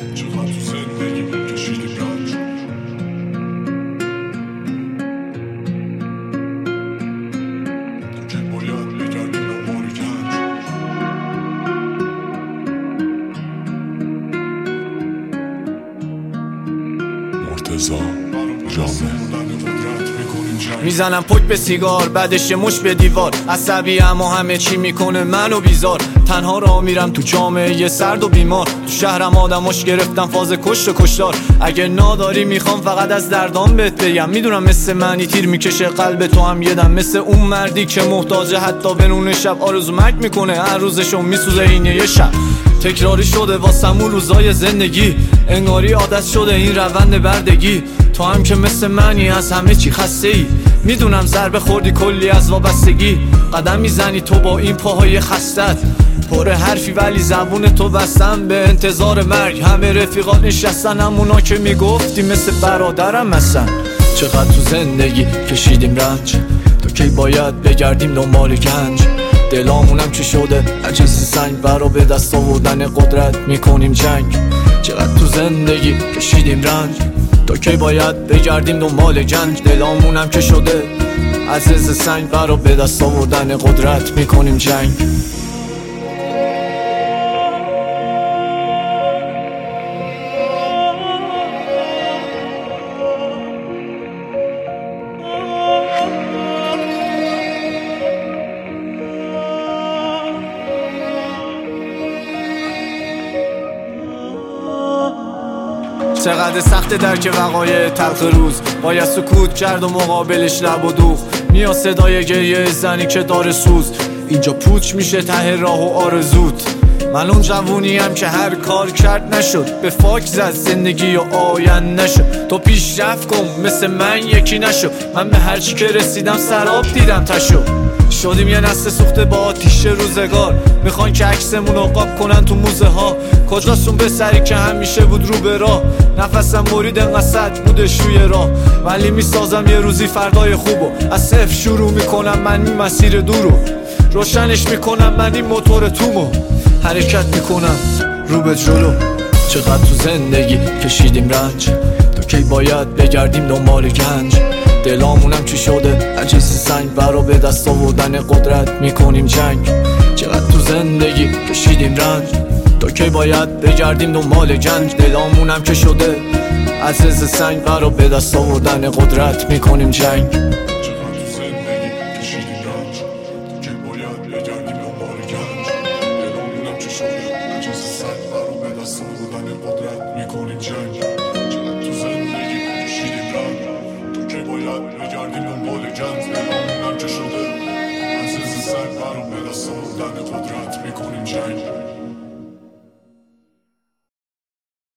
چقدر تو زندگی کشیدیم رنج، تو که باید بگردیم دنبال گنج. مرتضی جامعه میزنم پک به سیگار، بعدش یه مش به دیوار. عصبی اما همه چی میکنه منو بیزار. تنها راه میرم تو جامعه سرد و بیمار. تو شهرم آدماش گرفتم فاز کشت و کشتار. اگه ناداری میخوام فقط از دردام بهت بگم. میدونم مثل منی تیر میکشه قلب تو هم یه دم، مثل اون مردی که محتاجه حتی به نون شب. آرزو مرگ میکنه هر روزشو میسوزه اینه یه شب. تکراری شده واسمون روزای زندگی، انگاری عادت شده این روند بردگی. تو هم که مثل منی از همه چی خسته ای. میدونم ضربه خوردی کلی از وابستگی. قدم میزنی تو با این پاهای خستت، پر حرفی ولی زبون تو بستم به انتظار مرگ. همه رفیقات نشستن همونا که میگفتی مثل برادرم هستن. چقدر تو زندگی کشیدیم رنج، تو کی باید بگردیم دنبال گنج. دلامونم چی شده عجز سنگ، برا به دست آوردن قدرت میکنیم جنگ. چقدر تو زندگی کشیدیم رنج، تا کی باید بگردیم دنبال گنج. دلامونم که شده عزیز سنگ، برا به دست آوردن قدرت میکنیم جنگ. چقدر سخت درک وقایع تلخ روز، باید سکوت کرد و مقابلش لب و دوخ. میاد صدای گریه زنی که داره سوز، اینجا پوچ میشه ته راه و آرزوت. من اون جوونیم که هر کار کرد نشد، به فاک زد زندگی و آینده نشد. تو پیشرفت کن مثل من یکی نشو. من به هر چی که رسیدم سراب دیدم تشو. شدیم یه نسل سوخته با آتیش روزگار، میخوان که عکسمون رو قاب کنن تو موزه ها. کجاستون به سری که همیشه بود رو به راه، نفسم برید انقدر بودش روی راه. ولی میسازم یه روزی فردای خوبو، از صفر شروع میکنم من این مسیر دورو. روشنش میکنم من این موتور تومو، حرکت میکنم رو به جلو. چقدر تو زندگی کشیدیم رنج، تو کی باید بگردیم دنبال گنج. دلامونم چی شده عجز سنگ، برا به دست آوردن قدرت میکنیم جنگ. چقدر تو زندگی کشیدیم رنج، تا کی باید بگردیم دنبال گنج. دلامونم که شده عزیز سنگ، برا به دست آوردن قدرت میکنیم جنگ. بگردیم دنبال گنج، دلامونم که شده عزیز سنگ، برام به دست آوردن قدرت میکنیم جنگ.